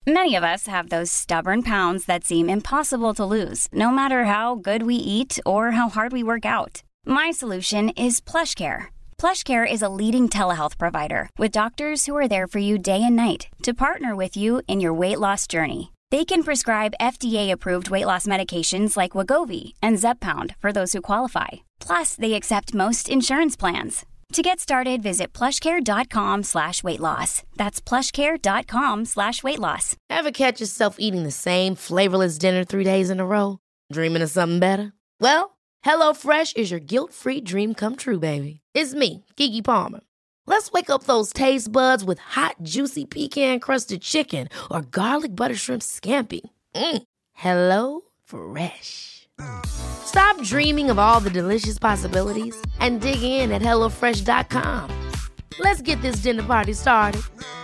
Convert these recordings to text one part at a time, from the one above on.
Many of us have those stubborn pounds that seem impossible to lose, no matter how good we eat or how hard we work out. My solution is PlushCare. PlushCare is a leading telehealth provider with doctors who are there for you day and night to partner with you in your weight loss journey. They can prescribe FDA-approved weight loss medications like Wegovy and Zepbound for those who qualify. Plus, they accept most insurance plans. To get started, visit plushcare.com/weightloss. That's plushcare.com/weightloss. Ever catch yourself eating the same flavorless dinner 3 days in a row? Dreaming of something better? Well, HelloFresh is your guilt-free dream come true, baby. It's me, Keke Palmer. Let's wake up those taste buds with hot, juicy pecan-crusted chicken or garlic butter shrimp scampi. Hello Fresh. Stop dreaming of all the delicious possibilities and dig in at HelloFresh.com. Let's get this dinner party started.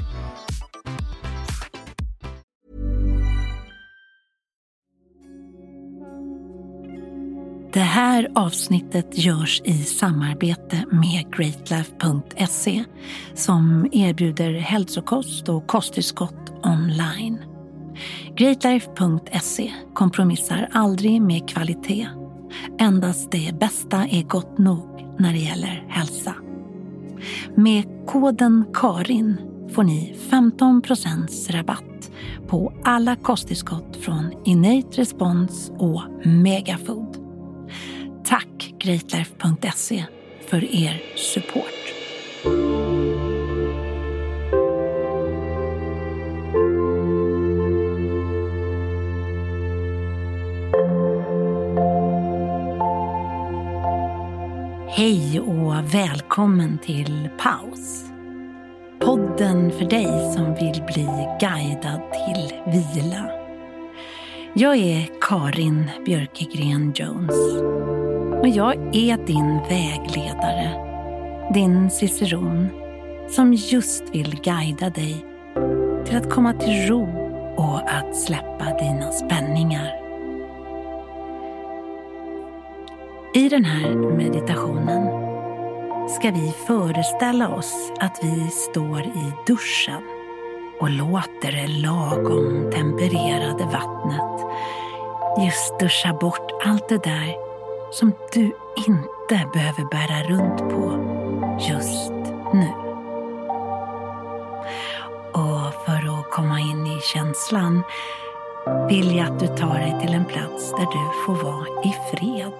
Det här avsnittet görs i samarbete med Greatlife.se som erbjuder hälsokost och kosttillskott online. Greatlife.se kompromissar aldrig med kvalitet. Endast det bästa är gott nog när det gäller hälsa. Med koden KARIN får ni 15% rabatt på alla kosttillskott från Innate Response och Megafood. Tack Greatlife.se för er support. Hej och välkommen till Paus. Podden för dig som vill bli guidad till vila. Jag är Karin Björkegren Jones och jag är din vägledare, din ciceron som just vill guida dig till att komma till ro och att släppa dina spänningar. I den här meditationen ska vi föreställa oss att vi står i duschen och låter det lagom tempererade vattnet just duscha bort allt det där som du inte behöver bära runt på just nu. Och för att komma in i känslan vill jag att du tar dig till en plats där du får vara i fred.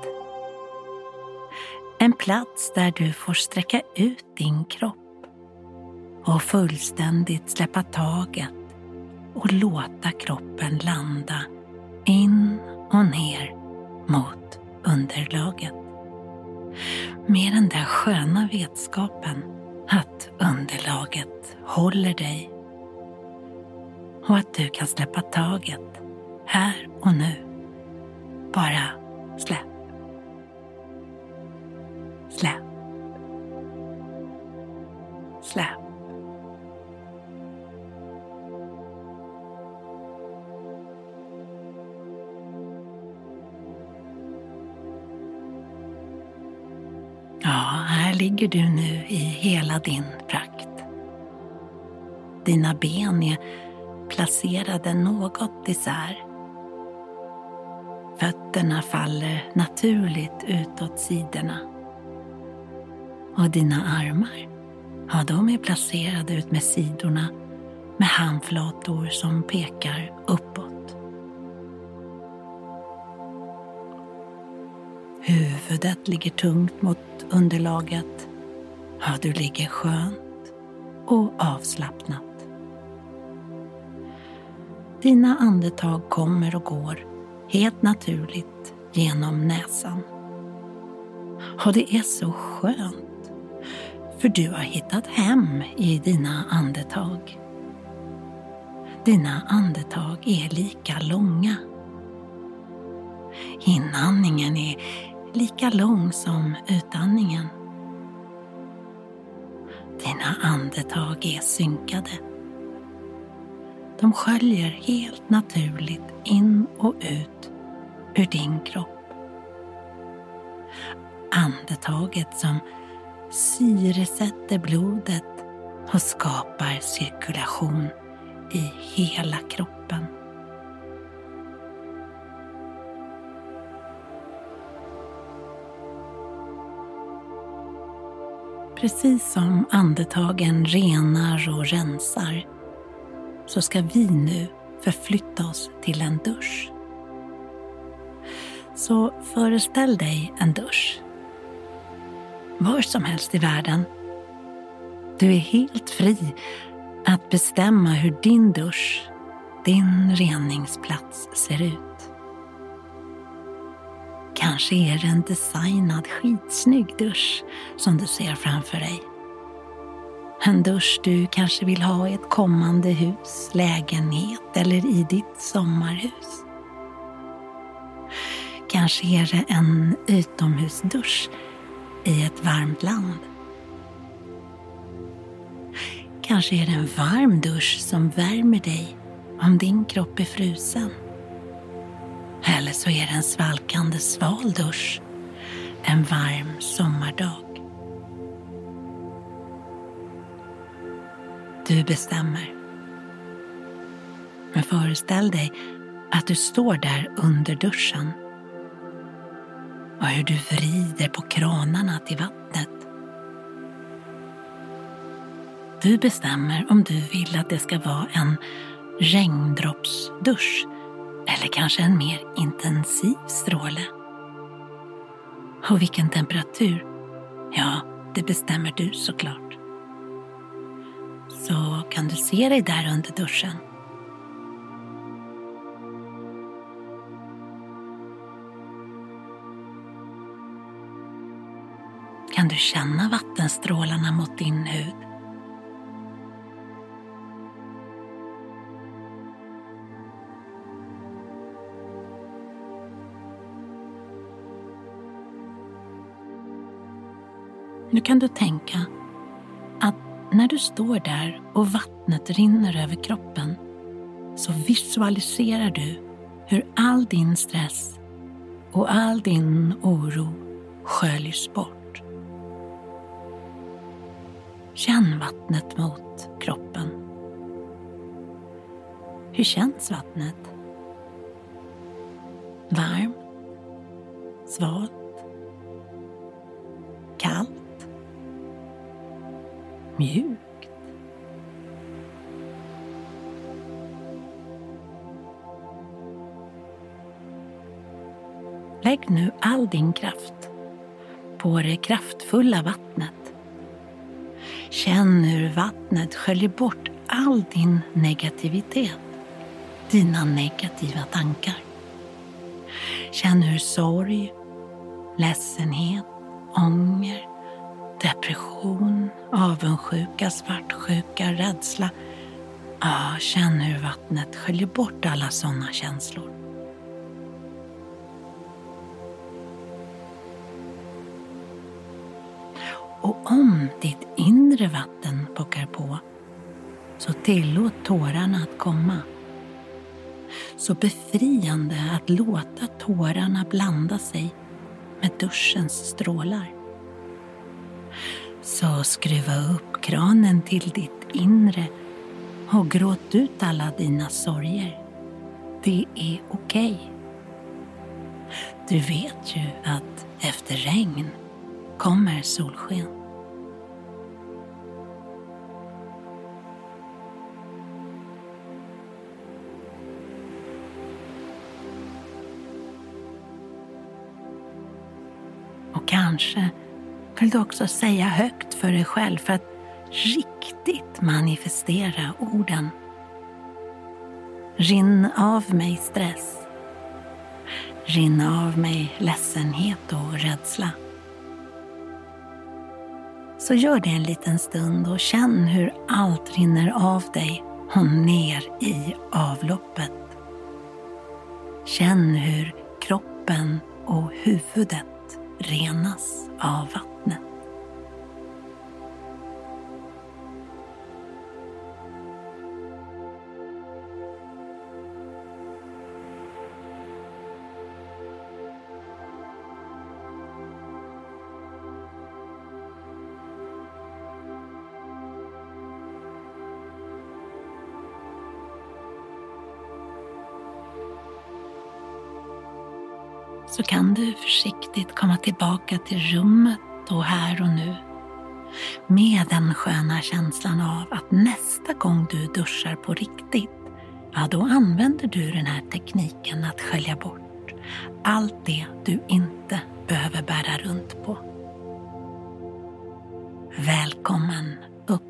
En plats där du får sträcka ut din kropp och fullständigt släppa taget och låta kroppen landa in och ner mot underlaget. Med den där sköna vetskapen att underlaget håller dig och att du kan släppa taget här och nu. Bara släpp. Släpp. Släpp. Ja, här ligger du nu i hela din prakt. Dina ben är placerade något isär. Fötterna faller naturligt utåt sidorna. Och dina armar, ja, de är placerade ut med sidorna med handflator som pekar uppåt. Huvudet ligger tungt mot underlaget. Ja, du ligger skönt och avslappnat. Dina andetag kommer och går helt naturligt genom näsan. Och det är så skönt. För du har hittat hem i dina andetag. Dina andetag är lika långa. Inandningen är lika lång som utandningen. Dina andetag är synkade. De sköljer helt naturligt in och ut ur din kropp. Andetaget som syresätter blodet och skapar cirkulation i hela kroppen. Precis som andetagen renar och rensar så ska vi nu förflytta oss till en dusch. Så föreställ dig en dusch. Var som helst i världen. Du är helt fri att bestämma hur din dusch, din reningsplats ser ut. Kanske är det en designad skitsnygg dusch som du ser framför dig. En dusch du kanske vill ha i ett kommande hus, lägenhet eller i ditt sommarhus. Kanske är det en utomhusdusch i ett varmt land. Kanske är det en varm dusch som värmer dig om din kropp är frusen. Eller så är det en svalkande sval dusch en varm sommardag. Du bestämmer. Men föreställ dig att du står där under duschen och hur du vrider på kranarna till vattnet. Du bestämmer om du vill att det ska vara en regndroppsdusch eller kanske en mer intensiv stråle. Och vilken temperatur? Ja, det bestämmer du såklart. Så kan du se dig där under duschen. Kan du känna vattenstrålarna mot din hud? Nu kan du tänka att när du står där och vattnet rinner över kroppen så visualiserar du hur all din stress och all din oro sköljs bort. Känn vattnet mot kroppen. Hur känns vattnet? Varmt? Svalt? Kallt? Mjukt? Lägg nu all din kraft på det kraftfulla vattnet. Känn hur vattnet sköljer bort all din negativitet, dina negativa tankar. Känn hur sorg, ledsenhet, ånger, depression, avundsjuka, svartsjuka, rädsla. Känn hur vattnet sköljer bort alla sådana känslor. Och om ditt inre vatten pockar på, så tillåt tårarna att komma. Så befriande att låta tårarna blanda sig med duschens strålar. Så skruva upp kranen till ditt inre och gråt ut alla dina sorger. Det är okej. Du vet ju att efter regn kommer solsken. Och kanske vill du också säga högt för dig själv för att riktigt manifestera orden. Rinn av mig stress. Rinn av mig ledsenhet och rädsla. Så gör det en liten stund och känn hur allt rinner av dig och ner i avloppet. Känn hur kroppen och huvudet renas av vattnet. så kan du försiktigt komma tillbaka till rummet och här och nu. Med den sköna känslan av att nästa gång du duschar på riktigt, ja då använder du den här tekniken att skölja bort allt det du inte behöver bära runt på. Välkommen upp.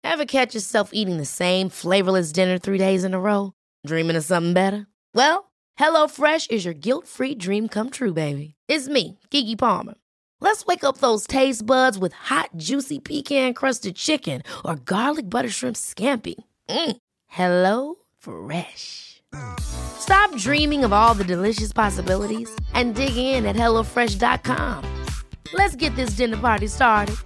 Ever catch yourself eating the same flavorless dinner 3 days in a row? Dreaming of something better? Well, HelloFresh is your guilt-free dream come true, baby. It's me, Keke Palmer. Let's wake up those taste buds with hot, juicy pecan-crusted chicken or garlic butter shrimp scampi. Hello Fresh. Stop dreaming of all the delicious possibilities and dig in at HelloFresh.com. Let's get this dinner party started.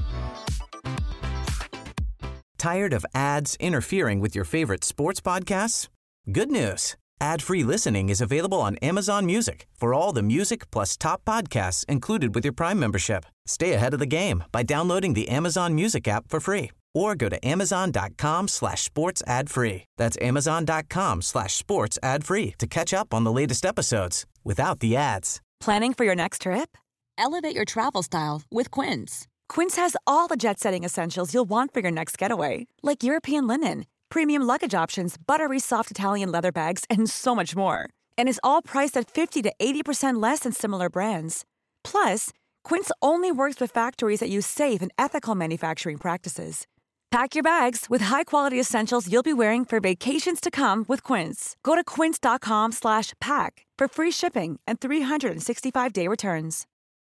Tired of ads interfering with your favorite sports podcasts? Good news. Ad-free listening is available on Amazon Music for all the music plus top podcasts included with your Prime membership. Stay ahead of the game by downloading the Amazon Music app for free or go to amazon.com/sports ad free. That's amazon.com/sports ad free to catch up on the latest episodes without the ads. Planning for your next trip? Elevate your travel style with Quince. Quince has all the jet-setting essentials you'll want for your next getaway, like European linen, premium luggage options, buttery soft Italian leather bags, and so much more. And is all priced at 50 to 80% less than similar brands. Plus, Quince only works with factories that use safe and ethical manufacturing practices. Pack your bags with high-quality essentials you'll be wearing for vacations to come with Quince. Go to quince.com/pack for free shipping and 365-day returns.